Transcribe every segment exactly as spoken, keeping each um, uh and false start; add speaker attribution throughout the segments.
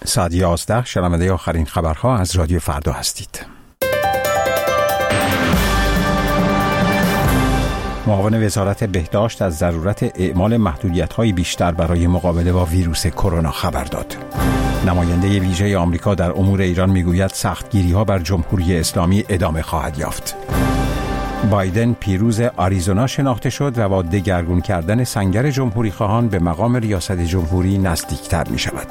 Speaker 1: ساعت یازده شنونده آخرین خبرها از رادیو فردا هستید. معاون وزارت بهداشت از ضرورت اعمال محدودیت‌های بیشتر برای مقابله با ویروس کرونا خبر داد. نماینده ویژه آمریکا در امور ایران میگوید سختگیری‌ها بر جمهوری اسلامی ادامه خواهد یافت. بایدن پیروز آریزونا شناخته شد و با دگرگون کردن سنگر جمهوری خواهان به مقام ریاست جمهوری نزدیکتر می شود.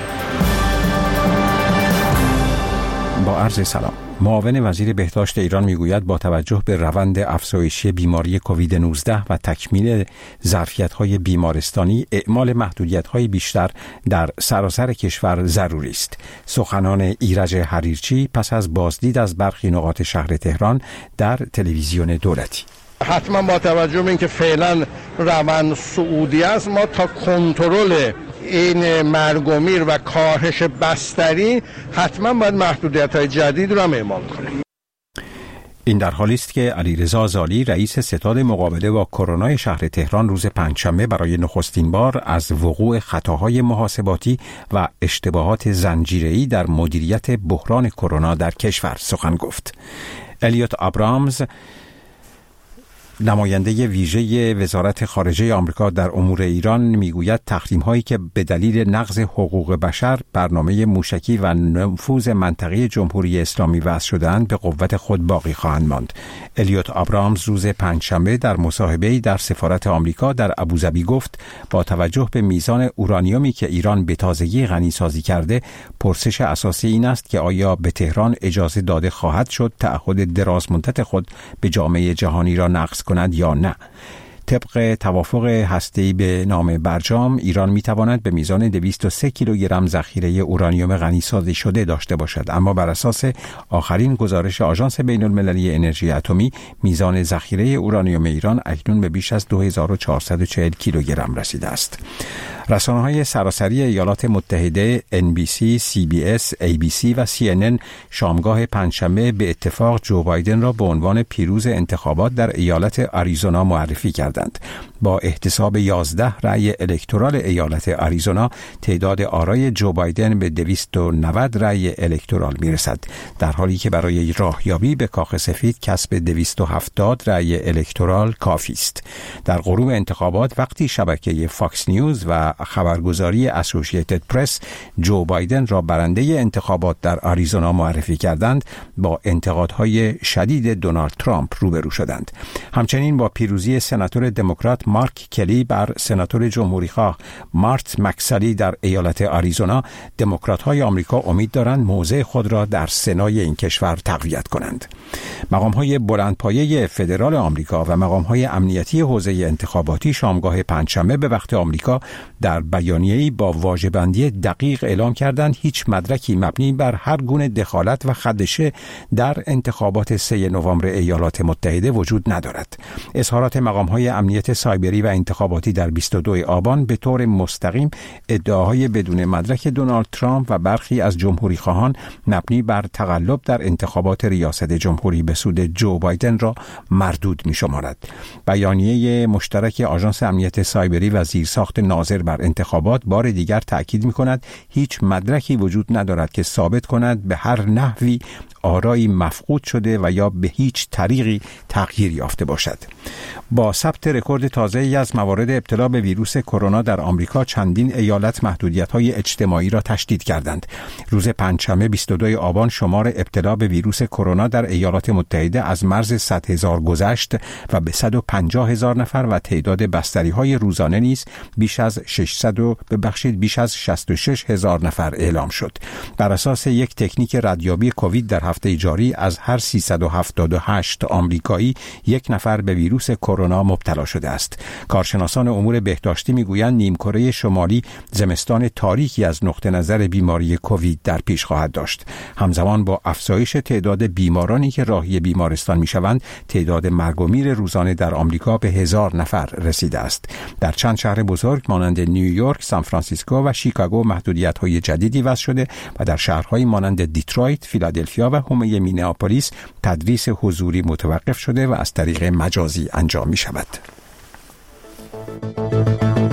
Speaker 1: با عرض سلام. معاون وزیر بهداشت ایران میگوید با توجه به روند افزایشی بیماری کووید نوزده و تکمیل ظرفیت‌های بیمارستانی، اعمال محدودیت‌های بیشتر در سراسر کشور ضروری است. سخنان ایرج حریرچی پس از بازدید از برخی نقاط شهر تهران در تلویزیون دولتی.
Speaker 2: حتما با توجه به اینکه فعلا روند صعودی است، ما تا کنترل این مرگ و میر و کاهش بستری حتما باید محدودیت‌های جدید رو هم اعمال کنیم.
Speaker 1: این در حالی است که علیرضا زالی رئیس ستاد مقابله با کرونا شهر تهران روز پنجشنبه برای نخستین بار از وقوع خطاهای محاسباتی و اشتباهات زنجیره‌ای در مدیریت بحران کرونا در کشور سخن گفت. الیوت آبرامز نماینده ویژه وزارت خارجه آمریکا در امور ایران میگوید تحریم‌هایی که به دلیل نقض حقوق بشر برنامه موشکی و نفوذ منطقی جمهوری اسلامی وضع شده‌اند به قوت خود باقی خواهند ماند. الیوت آبرامز روز پنجشنبه در مصاحبه‌ای در سفارت آمریکا در ابوظبی گفت با توجه به میزان اورانیومی که ایران به تازگی غنی‌سازی کرده، پرسش اساسی این است که آیا به تهران اجازه داده خواهد شد تعهد درازمدت خود به جامعه جهانی را نقض کند یا نه. طبق توافق هسته‌ای به نام برجام، ایران میتواند به میزان دویست و سه کیلوگرم ذخیره اورانیوم غنی‌سازی شده داشته باشد، اما بر اساس آخرین گزارش آژانس بین‌المللی انرژی اتمی، میزان ذخیره اورانیوم ایران اکنون به بیش از دو هزار و چهارصد و چهل کیلوگرم رسیده است. رسانه‌های سراسری ایالات متحده ان بی سی، سی بی اس، ای بی سی و سی ان ان شامگاه پنجشنبه به اتفاق جو بایدن را به عنوان پیروز انتخابات در ایالت آریزونا معرفی کردند. با احتساب یازده رأی الکترال ایالت آریزونا، تعداد آرای جو بایدن به دویست و نود رأی الکترال میرسد، در حالی که برای راهیابی به کاخ سفید کسب دویست و هفتاد رأی الکترال کافی است. در غروب انتخابات، وقتی شبکه فاکس نیوز و خبرگزاری اسوسییتد پرس جو بایدن را برنده انتخابات در آریزونا معرفی کردند، با انتقادهای شدید دونالد ترامپ روبرو شدند. همچنین با پیروزی سناتور دموکرات مارک کلی بر سناتور جمهوریخواه مارت مکسالی در ایالت آریزونا، دموکرات‌های آمریکا امید دارند موضع خود را در سنای این کشور تقویت کنند. مقام‌های بلندپایه فدرال آمریکا و مقام‌های امنیتی حوزه انتخاباتی شامگاه پنجشنبه به وقت آمریکا در بیانیه‌ای با واژه‌بندی دقیق اعلام کردند هیچ مدرکی مبنی بر هر گونه دخالت و خدشه در انتخابات سوم نوامبر ایالات متحده وجود ندارد. اظهارات مقام‌های امنیت سایبری و انتخاباتی در بیست و دوم آبان به طور مستقیم ادعاهای بدون مدرک دونالد ترامپ و برخی از جمهوری‌خواهان مبنی بر تقلب در انتخابات ریاست جمهوری به سود جو بایدن را مردود می‌شمارد. بیانیه مشترک آژانس امنیت سایبری و زیرساخت ناظر بر انتخابات بار دیگر تأکید می‌کند هیچ مدرکی وجود ندارد که ثابت کند به هر نحوی آرایی مفقود شده و یا به هیچ طریقی تغییر یافته باشد. با ثبت رکورد تازه‌ای از موارد ابتلا به ویروس کرونا در آمریکا، چندین ایالت محدودیت‌های اجتماعی را تشدید کردند. روز پنجشنبه بیست و دوم آبان شمار ابتلا به ویروس کرونا در ایالات متحده از مرز صد هزار گذشت و به صد و پنجاه هزار نفر و تعداد بستری‌های روزانه نیز بیش از ششصد ببخشید بیش از شصت و شش هزار نفر اعلام شد. بر اساس یک تکنیک ردیابی کووید در هفته جاری، از هر سیصد و هفتاد و هشت آمریکایی یک نفر به ویروس کرونا مبتلا شده است. کارشناسان امور بهداشتی میگویند نیمکره شمالی زمستان تاریکی از نقطه نظر بیماری کووید در پیش خواهد داشت. همزمان با افزایش تعداد بیمارانی که راهی بیمارستان میشوند، تعداد مرگ و میر روزانه در آمریکا به هزار نفر رسیده است. در چند شهر بزرگ مانند نیویورک، سان فرانسیسکو و شیکاگو محدودیت‌های جدیدی وضع شده و در شهرهای مانند دیترویت، فیلادلفیا و حومه مینیاپولیس تدریس حضوری متوقف شده و از طریق مجازی انجام می شود.